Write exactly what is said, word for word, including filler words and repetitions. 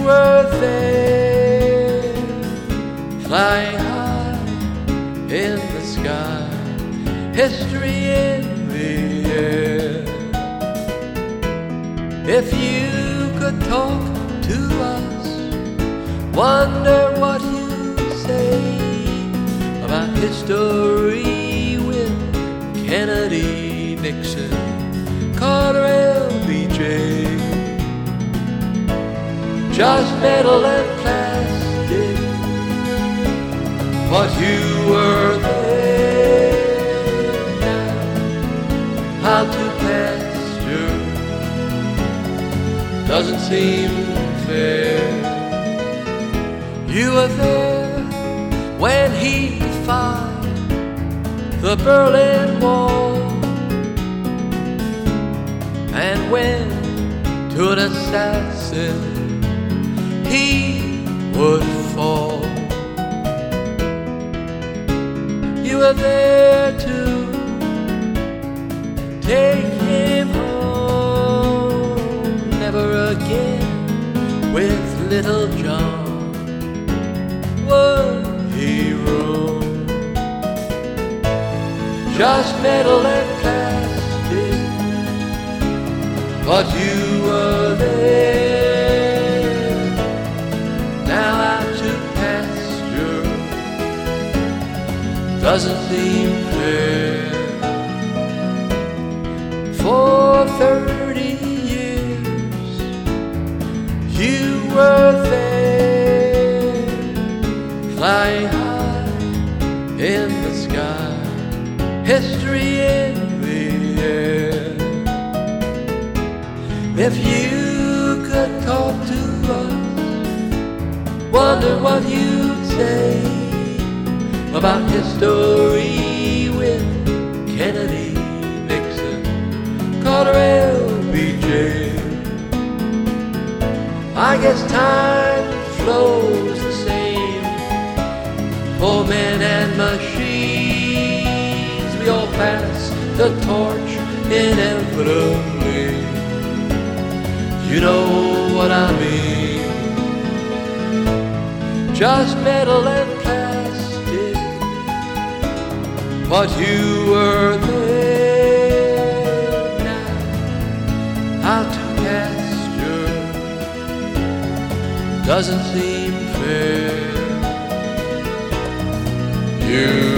were there, flying high in the sky, history in the air. If you could talk to us, wonder what you'd say about history with Kennedy, Nixon, Carter, L B J. Just metal and plastic, but you were there now. How to pasture doesn't seem fair. You were there when he defied the Berlin Wall, and when to an assassin he would fall. You were there to take him home, never again with little John would he roam. Just metal and plastic, but you were there. Now out to pasture doesn't seem fair. For thirty years you were there, flying high in the sky, history in the air. If you could talk to us, wonder what you'd say about history with Kennedy, Nixon, Carter, L B J. I guess time flows the same for men and machines. We all pass the torch inevitably. You know what I mean. Just metal and plastic, but you were there now. How to pasture doesn't seem fair. You